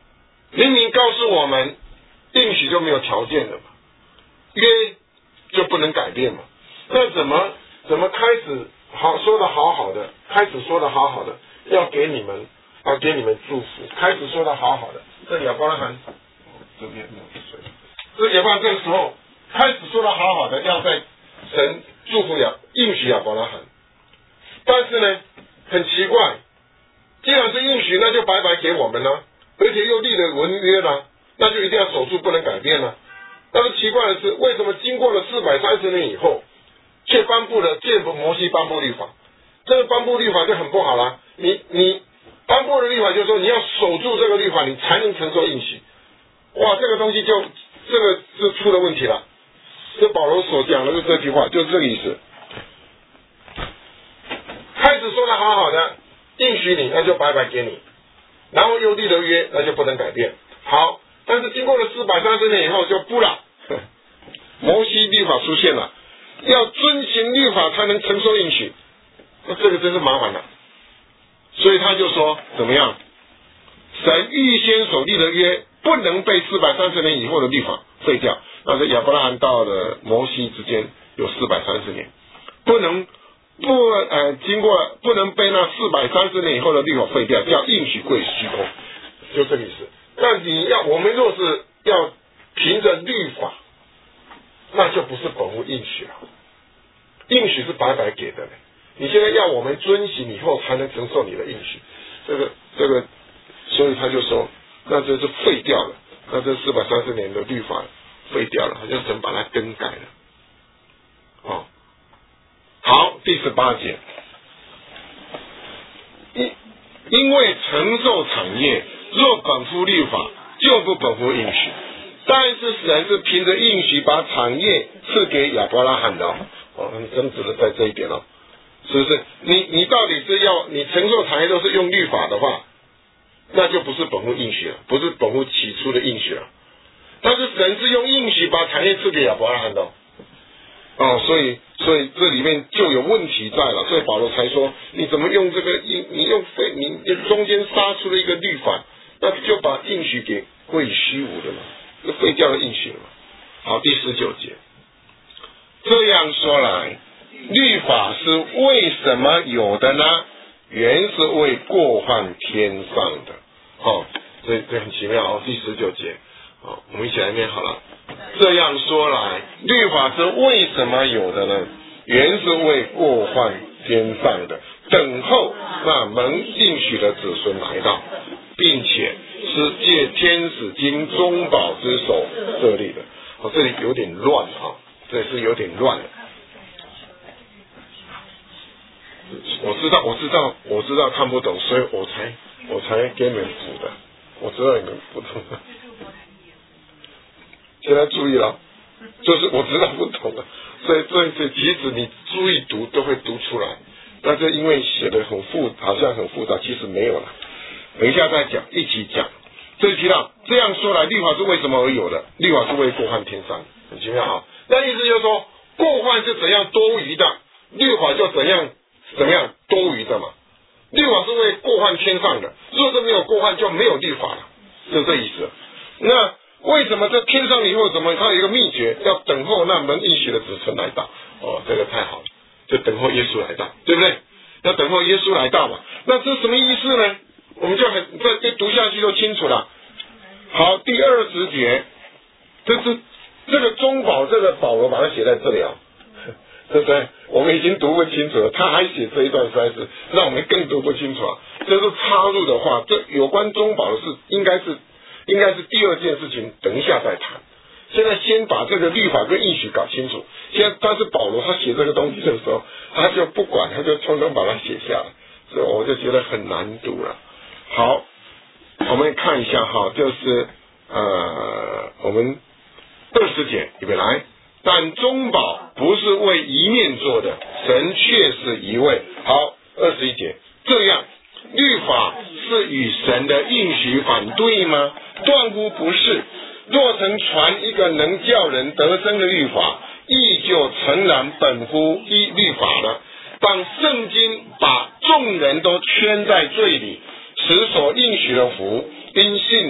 明明告诉我们，应许就没有条件的嘛，约就不能改变嘛，那怎么怎么开始好说的好好的，开始说的好好的，要给你们要给你们祝福，开始说的好好的，这亚伯拉罕这边没有水，这亚伯拉罕这个时候开始说的好好的，要在神祝福亚应许亚伯拉罕，但是呢，很奇怪，既然是应许，那就白白给我们了，而且又立了文约了，那就一定要守住，不能改变了。但是奇怪的是，为什么经过了四百三十年以后，却颁布了借摩西颁布律法？这个颁布律法就很不好了。你你颁布的律法就是说，你要守住这个律法，你才能承受应许。哇，这个东西就这个是出了问题了。这保罗所讲的是这句话，就是这个意思。开始说的好好的，应许你，那就白白给你，然后又立了约，那就不能改变。好，但是经过了四百三十年以后就不了，摩西律法出现了，要遵行律法才能承受应许，那这个真是麻烦了。所以他就说怎么样？神预先所立的约不能被四百三十年以后的律法废掉。那是亚伯拉罕到了摩西之间有四百三十年，不能不呃经过不能被那四百三十年以后的律法废掉，叫应许归虚空，就这个意思。那你要我们若是要凭着律法，那就不是本乎应许了。应许是白白给的，你现在要我们遵行以后才能承受你的应许，这个这个，所以他就说，那这是废掉了，那这四百三十年的律法废掉了，好像神把它更改了。哦，好，第十八节，因因为承受产业若本乎律法，就不本乎应许。但是神是凭着应许把产业赐给亚伯拉罕的哦，哦，很真实的在这一点哦，是不是？你你到底是要你承受产业都是用律法的话，那就不是本乎应许了，不是本乎起初的应许了。但是神是用应许把产业赐给亚伯拉罕的哦，哦，所以所以这里面就有问题在了，所以保罗才说，你怎么用这个应你用废你中间杀出了一个律法，那就把应许给归于虚无的嘛。就废掉了应许了嘛。好，第十九节，这样说来，律法是为什么有的呢？原是为过犯天上的。哦，这这很奇妙哦。第十九节，好，我们一起来念好了。这样说来，律法是为什么有的呢？原是为过犯天上的，等候那蒙应许的子孙来到，并且是借天使经中保之手设立的。哦，这里有点乱啊，这是有点乱的。我知道，我知道，我知道看不懂，所以我才我才给你们补的。我知道你们不懂的。现在注意了，就是我知道不懂了，所以所以所以即使你注意读都会读出来。那就因为写的很复，好像很复杂，其实没有了。等一下再讲，一起讲。这里提到这样说来，律法是为什么而有的？律法是为过犯天上，很奇妙啊。那意思就是说，过犯是怎样多余的，律法就怎样怎么样多余的嘛。律法是为过犯天上的，若是没有过犯，就没有律法了，是这意思。那为什么在天上以后，怎么它有一个秘诀，要等候那蒙应许的子孙来到？哦，这个太好了，就等候耶稣来到，对不对？要等候耶稣来到嘛。那这什么意思呢？我们就很再再读下去就清楚了。好，第二十节，这是这个中保，这个保罗把它写在这里啊，对不对？我们已经读不清楚了，他还写这一段实在是让我们更读不清楚啊。这是插入的话，这有关中保的事，应该是应该是第二件事情，等一下再谈。现在先把这个律法跟应许搞清楚。现在但是保罗他写这个东西的时候，他就不管，他就通通把它写下来，所以我就觉得很难读了。好，我们看一下哈，就是呃，我们二十节预备来，但中保不是为一面做的，神却是一位。好，二十一节，这样律法是与神的应许反对吗？断乎不是。若曾传一个能叫人得生的律法，亦就诚然本乎一律法了。当圣经把众人都圈在罪里，使所应许的福因信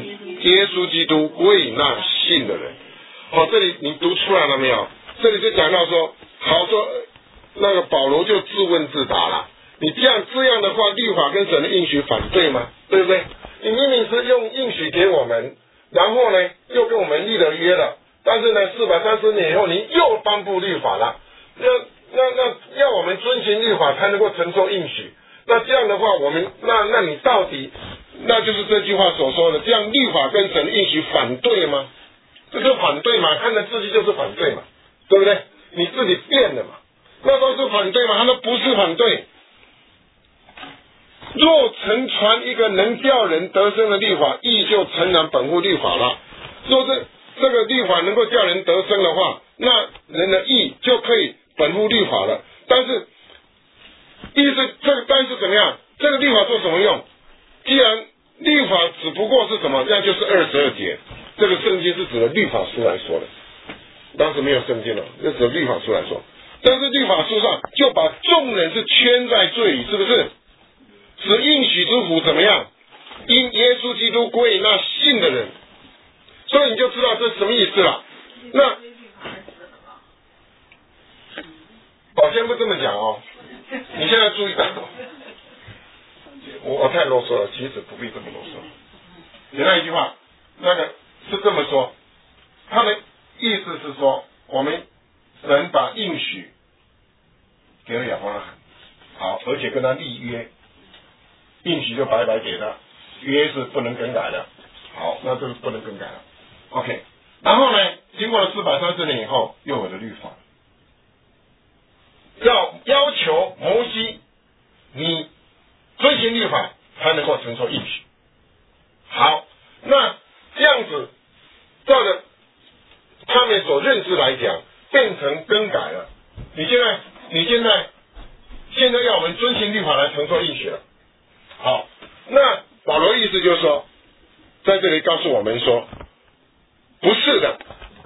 耶稣基督为那信的人。好，这里你读出来了没有？这里就讲到说，好说那个保罗就自问自答了。你这样这样的话，律法跟神的应许反对吗？对不对？你明明是用应许给我们，然后呢又跟我们立了约了，但是呢四百三十年以后你又颁布律法了，那那那要我们遵循律法才能够承受应许。那这样的话，我们那那你到底，那就是这句话所说的，这样律法跟神的应许反对吗？这就反对嘛，看着字句就是反对嘛，对不对？你自己变的嘛，那时候是反对嘛，他说不是反对。若曾传一个能叫人得生的律法，义就诚然本乎律法了。若这这个律法能够叫人得生的话，那人的义就可以本乎律法了。但是意思这个但是怎么样？这个律法做什么用？既然律法只不过是什么？那就是二十二节。这个圣经是指的律法书来说的，当时没有圣经了，就指律法书来说。但是律法书上就把众人是圈在罪里，是不是？使应许之福怎么样？因耶稣基督归那信的人，所以你就知道这是什么意思了。那我先不这么讲哦，你现在注意到，我我太啰嗦了，其实不必这么啰嗦。简单一句话，那个是这么说，他的意思是说，我们神把应许给了亚伯拉罕，好，而且跟他立约。应许就白白给他，约是不能更改的。好，那这个不能更改了。OK， 然后呢，经过了四百三十年以后，又有了律法，要要求摩西，你遵循律法才能够承受应许。好，那这样子，照着他们所认知来讲，变成更改了。你现在，你现在，现在要我们遵循律法来承受应许了。好，那保罗意思就是说，在这里告诉我们说，不是的，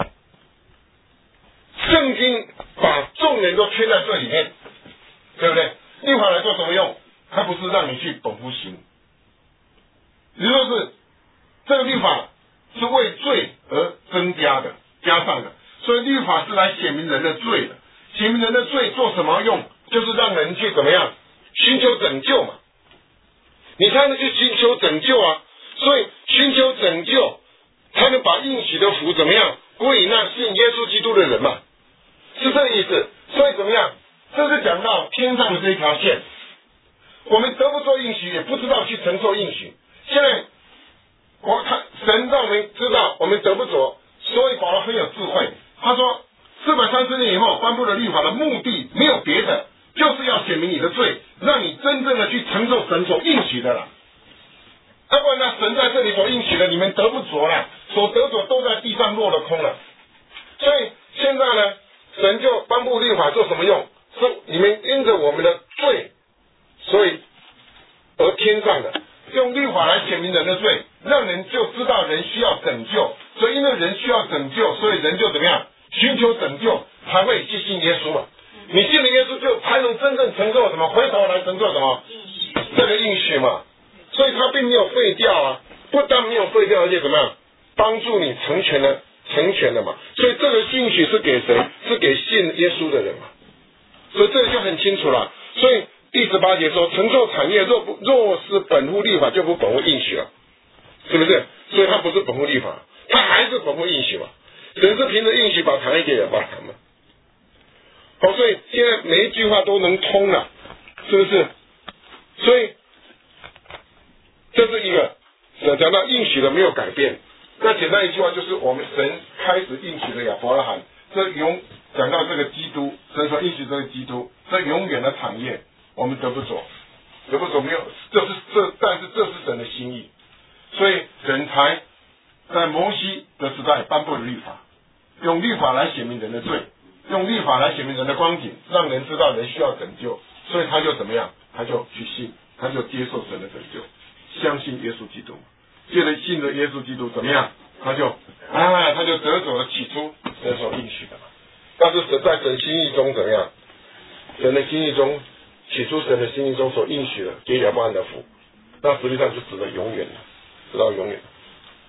圣经把众人都圈在这里面，对不对？律法来做什么用？它不是让你去本乎行，也就是这个律法是为罪而增加的，加上的，所以律法是来显明人的罪的。显明人的罪做什么用？就是让人去怎么样寻求拯救嘛。你才能去寻求拯救啊，所以寻求拯救才能把应许的福怎么样归于那信耶稣基督的人嘛，是这个意思。所以怎么样？这是讲到天上的这一条线，我们得不着应许，也不知道去承受应许。现在我看神让我们知道我们得不着，所以保罗很有智慧。他说，四百三十年以后颁布了律法的目的没有别的，就是要显明你的罪，让你真正的去承受神所应许的了。要不然呢，神在这里所应许的，你们得不着了，所得着都在地上落了空了。所以现在呢，神就颁布律法做什么用？是你们因着我们的罪，所以而天上的，用律法来显明人的罪，让人就知道人需要拯救。所以因为人需要拯救，所以人就怎么样寻求拯救，才会去信耶稣嘛。你信了耶稣，就才能真正承受什么？回头来承受什么？这个应许嘛。所以他并没有废掉啊，不但没有废掉，而且怎么样？帮助你成全了，成全了嘛。所以这个应许是给谁？是给信耶稣的人嘛。所以这就很清楚了。所以第十八节说，承受产业若不若是本乎律法，就不本乎应许了，是不是？所以他不是本乎律法，他还是本乎应许嘛。神是凭着应许把产业给亚伯拉罕嘛。好，所以现在每一句话都能通了，是不是？所以这是一个讲到应许的没有改变。那简单一句话就是，我们神开始应许的亚伯拉罕，这永讲到这个基督，神说应许这个基督，这永远的产业我们得不着，得不着没有，这是这，但是这是神的心意，所以神才在摩西的时代颁布了律法，用律法来显明人的罪，用律法来显明人的光景，让人知道人需要拯救，所以他就怎么样？他就去信，他就接受神的拯救，相信耶稣基督，借着信着耶稣基督怎么样？他就啊，他就得着了起初神所应许的嘛。但是神在神心意中怎么样？神的心意中，起初神的心意中所应许的给亚伯拉罕的福，那实际上就指的永远了，直到永远。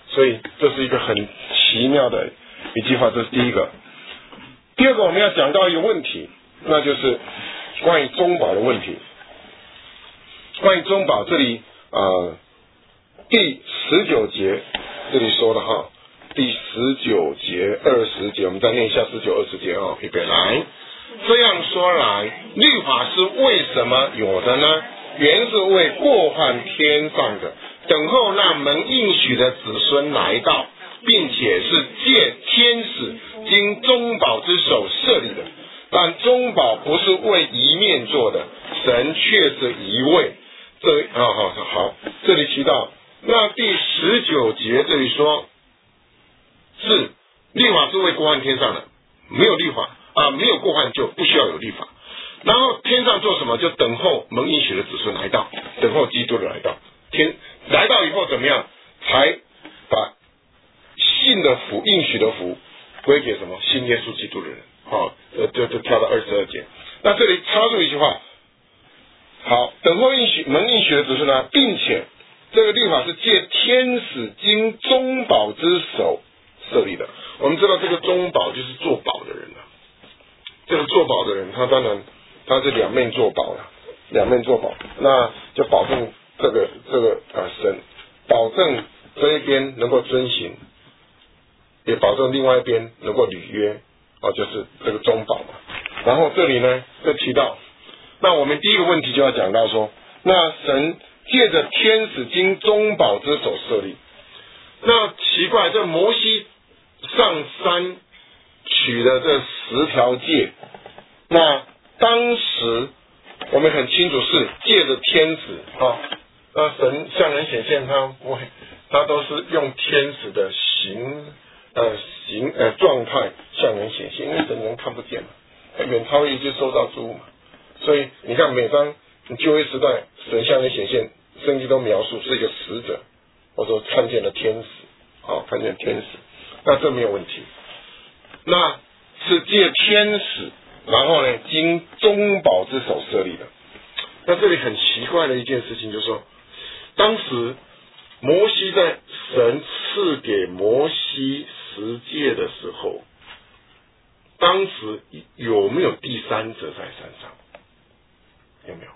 所以这是一个很奇妙的一句话，这是第一个。第二个我们要讲到一个问题，那就是关于中保的问题。关于中保，这里呃第十九节这里说的哈，第十九节、二十节，我们再念一下十九、二十节哦，预备来。这样说来，律法是为什么有的呢？原是为过患天上的，等候那蒙应许的子孙来到，并且是借天使经中保之手设立的。但中保不是为一面做的，神却是一位。这啊好好好，这里提到那第十九节这里说，是律法是为过患天上的，没有律法啊，没有过患就不需要有律法。然后天上做什么？就等候蒙应许的子孙来到，等候基督的来到。天来到以后怎么样？才把信的福、应许的福归给什么？信耶稣基督的人。好，这这这跳到二十二节。那这里插入一句话。好，等候应许蒙应许的子孙呢，并且这个律法是借天使经中保之手设立的。我们知道这个中保就是做保的人啊，这个做保的人，他当然他是两面做保了，两面做保，那就保证这个这个呃神保证这一边能够遵行，也保证另外一边能够履约啊，就是这个中保嘛。然后这里呢就提到。那我们第一个问题就要讲到说，那神借着天使经中保之手设立。那奇怪，这摩西上山取的这十条诫，那当时我们很清楚是借着天使啊，那神向人显现，他不会，他都是用天使的形呃形呃状态向人显现，因为神人看不见嘛，远超于就受到诸物嘛。所以你看，每当旧约时代神向人显现，圣经都描述是一个使者，或者说看见了天使，好，看见天使，那这没有问题。那是借天使，然后呢，经中保之手设立的。那这里很奇怪的一件事情，就是说，当时摩西在神赐给摩西十诫的时候，当时有没有第三者在山上？有没有？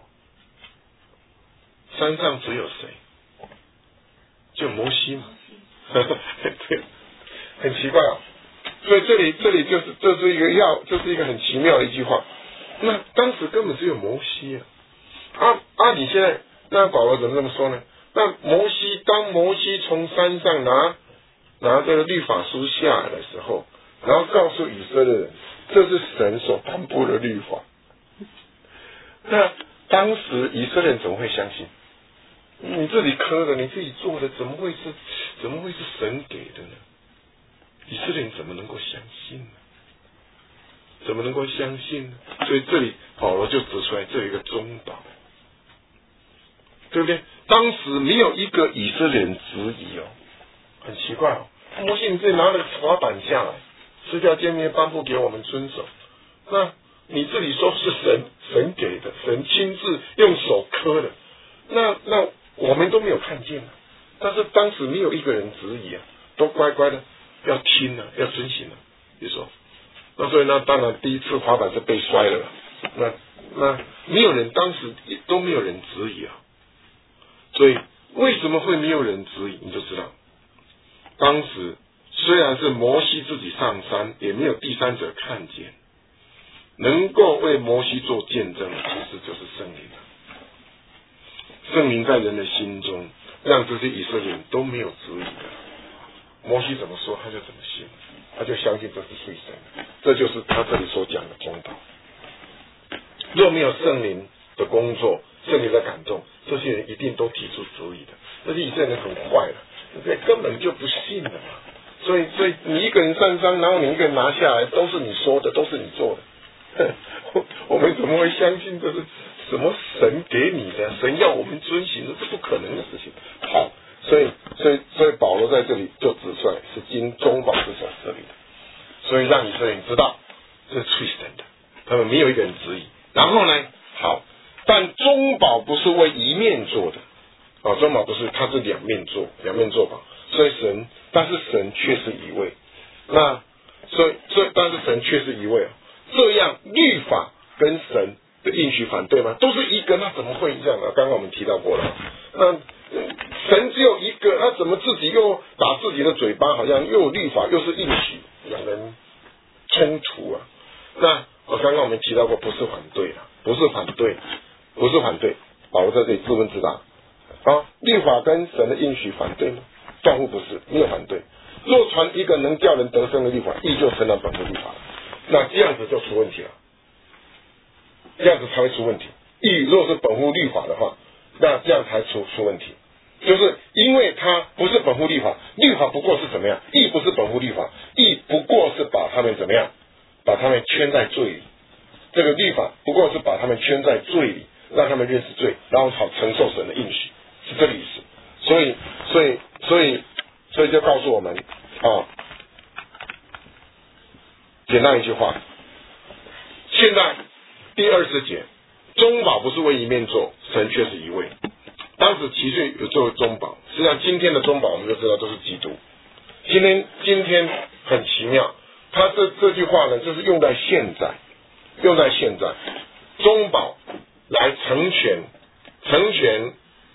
山上只有谁？就摩西嘛。对，很奇怪啊。所以这里这里就是这是一个要，这是一个很奇妙的一句话。那当时根本只有摩西啊。啊啊！你现在那保罗怎么这么说呢？那摩西当摩西从山上拿拿这个律法书下来的时候，然后告诉以色列人，这是神所颁布的律法。那当时以色列人怎么会相信？你自己刻的，你自己做的，怎么会是怎么会是神给的呢？以色列人怎么能够相信呢？怎么能够相信呢？所以这里保罗就指出来，这有一个中保，对不对？当时没有一个以色列人质疑哦，很奇怪哦。摩西你自己拿了法版下来，十条诫命颁布给我们遵守，那你这里说是神神给的，神亲自用手刻的，那那我们都没有看见啊。但是当时没有一个人质疑啊，都乖乖的要听啊，要遵行啊。你说，那所以那当然第一次滑板是被摔了，那那没有人当时都没有人质疑啊。所以为什么会没有人质疑？你就知道，当时虽然是摩西自己上山，也没有第三者看见。能够为摩西做见证的，其实就是圣灵了。圣灵在人的心中，让这些以色列人都没有质疑的。摩西怎么说，他就怎么信，他就相信这是属于神的。这就是他这里所讲的中保。若没有圣灵的工作，圣灵的感动，这些人一定都提出质疑的。这些以色列人很坏了，这根本就不信了嘛。所以，所以你一个人上山，然后你一个人拿下来，都是你说的，都是你做的。我们怎么会相信这是什么神给你的？神要我们遵行的，这不可能的事情。好，所以所以所以保罗在这里就指出来，是经中保之手设立的，所以让以色列人知道这是出于神的，他们没有一个人质疑。然后呢，好，但中保不是为一面做的，啊，中保不是，它是两面做，两面做保，所以神但是神却是一位。那所以所以但是神却是一位啊，这样律法跟神的应许反对吗？都是一个，那怎么会这样呢？刚刚我们提到过了，那神只有一个，那怎么自己又打自己的嘴巴，好像又有律法又是应许，两人冲突啊？那我刚刚我们提到过，不是反对了，不是反对，不是反对。保罗在这里自问自答啊，律法跟神的应许反对吗？断乎不是，没有反对。若传一个能叫人得生的律法，依旧承认本乎律法，那这样子就出问题了，这样子才会出问题。义若是本乎律法的话，那这样才出出问题，就是因为它不是本乎律法，律法不过是怎么样？义不是本乎律法，义不过是把他们怎么样？把他们圈在罪里。这个律法不过是把他们圈在罪里，让他们认识罪，然后好承受神的应许，是这个意思。所以，所以，所以，所以就告诉我们啊，简单一句话，现在第二十节，中保不是为一面做，神却是一位。当时七岁有作为中保，实际上今天的中保我们就知道都是基督。今天今天很奇妙，他这这句话呢，就是用在现在，用在现在，中保来成全成全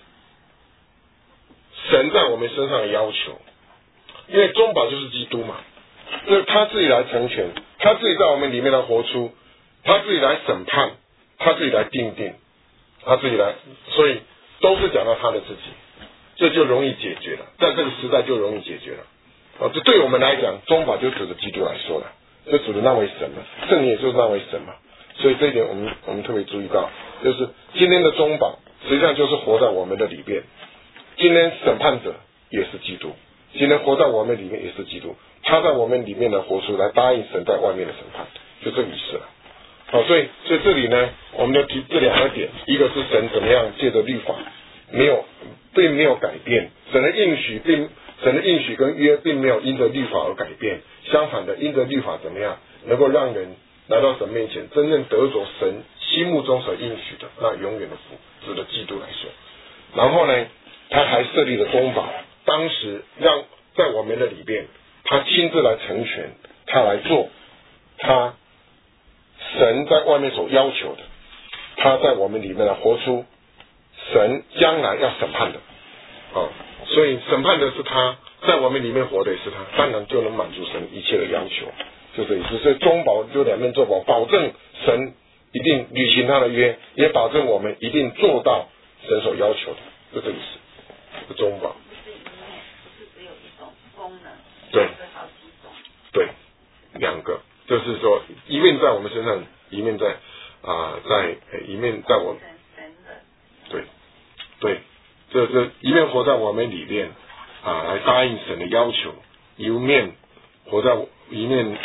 神在我们身上的要求，因为中保就是基督嘛，那他自己来成全，他自己在我们里面来活出，他自己来审判，他自己来定定，他自己来，所以都是讲到他的自己，这就容易解决了，在这个时代就容易解决了。啊，这对我们来讲，中保就指着基督来说了，就指着那位神嘛，圣灵也就是那位神嘛，所以这一点我们我们特别注意到，就是今天的中保实际上就是活在我们的里边，今天审判者也是基督，今天活在我们里面也是基督，他在我们里面的活出来答应神在外面的审判，就这个意思了。好，所以所以这里呢，我们要提这两个点，一个是神怎么样借着律法没有并没有改变，神的应许并神的应许跟约并没有因着律法而改变，相反的，因着律法怎么样能够让人来到神面前，真正得着神心目中所应许的那永远的福，指的基督来说。然后呢，他还设立了中保，当时让在我们的里边，他亲自来成全，他来做他神在外面所要求的，他在我们里面来活出神将来要审判的啊，所以审判的是他，在我们里面活的也是他，当然就能满足神一切的要求，就这意思。所以中保就两面做保，保证神一定履行他的约，也保证我们一定做到神所要求的，就这意思。是中保。 不是只有一种功能， 对， 好几种。 对，两个，就是说一面在我们身上，一面在啊、呃、在一面在我，对对，这这一面活在我们里面啊，来答应神的要求，一面活在一面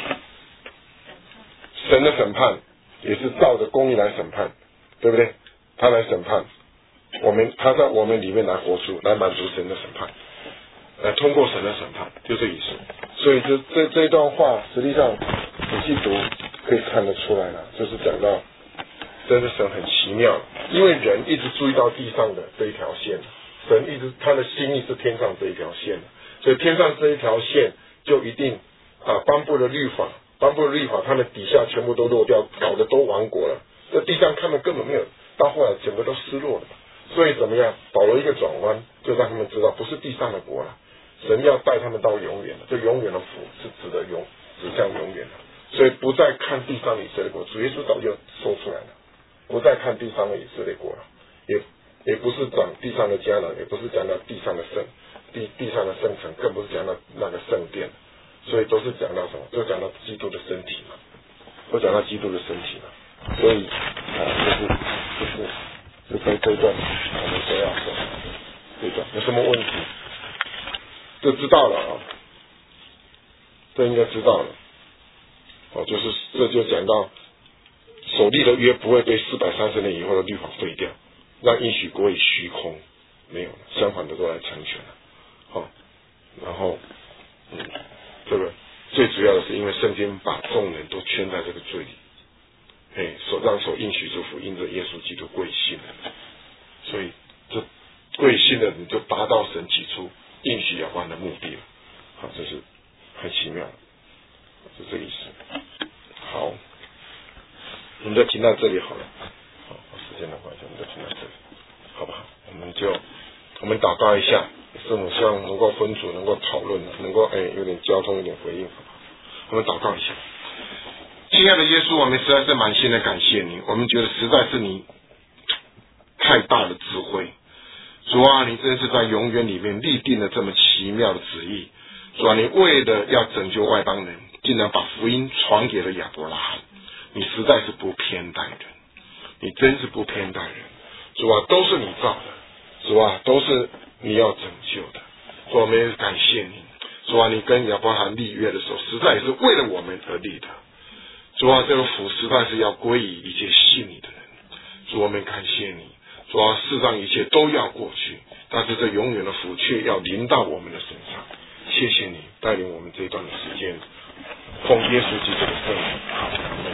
神的审判也是照着公义来审判，对不对？他来审判我们，他在我们里面来活出，来满足神的审判，来通过神的审判，就这意思。所以这这这一段话，实际上仔细读可以看得出来了，就是讲到真的神很奇妙，因为人一直注意到地上的这一条线，神一直他的心意是天上这一条线，所以天上这一条线就一定啊颁布了律法，颁布了律法，他们底下全部都落掉，搞得都亡国了。这地上他们根本没有，到后来整个都失落了。所以怎么样？保罗一个转弯，就让他们知道，不是地上的国了，神要带他们到永远了。这永远的福是指的永，指向永远的。所以不再看地上的以色列国，主耶稣早就说出来了，不再看地上的以色列国了，也也不是讲地上的迦南，也不是讲到地上的圣地地上的圣城，更不是讲到那个圣殿，所以都是讲到什么？都讲到基督的身体嘛，都讲到基督的身体嘛。所以啊，就是就是就这这一段我们都要说这一段有什么问题就知道了啊，这应该知道了。哦，就是这就讲到所立的约不会被四百三十年以后的律法废掉，让应许国以虚空，没有了，相反的都来成全了。好、哦，然后嗯，这个最主要的是因为圣经把众人都圈在这个罪里，哎，所让所应许之福因着耶稣基督归信了，所以这归信的人就达到神起初应许有关的目的了。 好，这是很奇妙，是这个意思。好，我们就停到这里好了。好，时间的关系，我们就停到这里，好不好？我们就我们祷告一下，圣母希望能够分组，能够讨论，能够哎有点交通，有点回应，好不好？我们祷告一下。亲爱的耶稣，我们实在是满心的感谢你，我们觉得实在是你太大的智慧。主啊，你真是在永远里面立定了这么奇妙的旨意。主啊，你为了要拯救外邦人，竟然把福音传给了亚伯拉罕。你实在是不偏待人，你真是不偏待人。主啊，都是你造的，主啊，都是你要拯救的。主啊，我们也感谢你。主啊，你跟亚伯拉罕立约的时候，实在也是为了我们而立的。主啊，这个福实在是要归于一切信你的人。主，我们感谢你。主啊，世上一切都要过去，但是这永远的福却要临到我们的身上。谢谢你带领我们这一段的时间，奉耶稣基督的圣名。